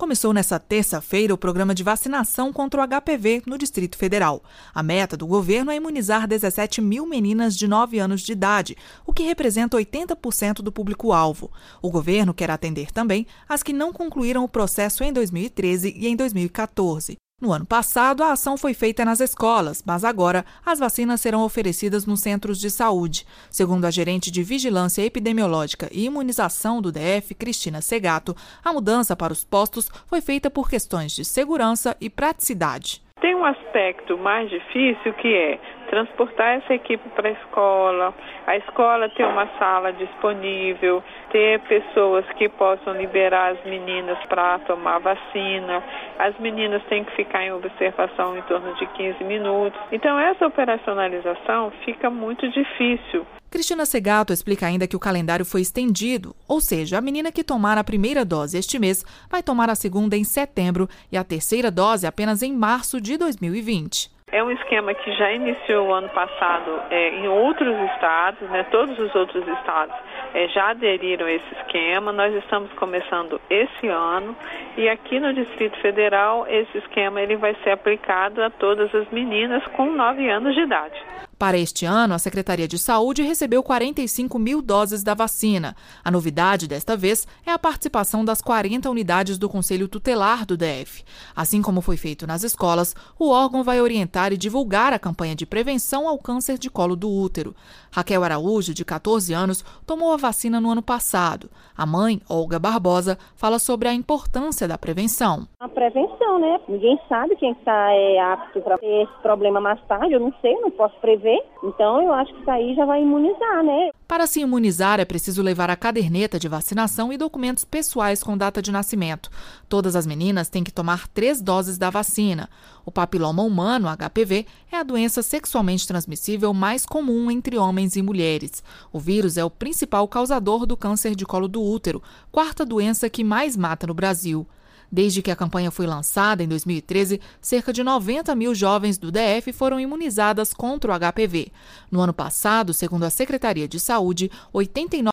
Começou nesta terça-feira o programa de vacinação contra o HPV no Distrito Federal. A meta do governo é imunizar 17 mil meninas de 9 anos de idade, o que representa 80% do público-alvo. O governo quer atender também as que não concluíram o processo em 2013 e em 2014. No ano passado, a ação foi feita nas escolas, mas agora as vacinas serão oferecidas nos centros de saúde. Segundo a gerente de Vigilância Epidemiológica e Imunização do DF, Cristina Segato, a mudança para os postos foi feita por questões de segurança e praticidade. Tem um aspecto mais difícil que é transportar essa equipe para a escola ter uma sala disponível, ter pessoas que possam liberar as meninas para tomar vacina. As meninas têm que ficar em observação em torno de 15 minutos. Então essa operacionalização fica muito difícil. Cristina Segato explica ainda que o calendário foi estendido, ou seja, a menina que tomar a primeira dose este mês vai tomar a segunda em setembro e a terceira dose apenas em março de 2020. É um esquema que já iniciou o ano passado em outros estados, todos os outros estados já aderiram a esse esquema. Nós estamos começando esse ano e aqui no Distrito Federal esse esquema ele vai ser aplicado a todas as meninas com 9 anos de idade. Para este ano, a Secretaria de Saúde recebeu 45 mil doses da vacina. A novidade desta vez é a participação das 40 unidades do Conselho Tutelar do DF. Assim como foi feito nas escolas, o órgão vai orientar e divulgar a campanha de prevenção ao câncer de colo do útero. Raquel Araújo, de 14 anos, tomou a vacina no ano passado. A mãe, Olga Barbosa, fala sobre a importância da prevenção. A prevenção, Ninguém sabe quem está apto para ter esse problema mais tarde. Eu não sei, eu não posso prever. Então, eu acho que isso aí já vai imunizar, Para se imunizar, é preciso levar a caderneta de vacinação e documentos pessoais com data de nascimento. Todas as meninas têm que tomar 3 doses da vacina. O papiloma humano, HPV, é a doença sexualmente transmissível mais comum entre homens e mulheres. O vírus é o principal causador do câncer de colo do útero, 4ª doença que mais mata no Brasil. Desde que a campanha foi lançada em 2013, cerca de 90 mil jovens do DF foram imunizadas contra o HPV. No ano passado, segundo a Secretaria de Saúde, 89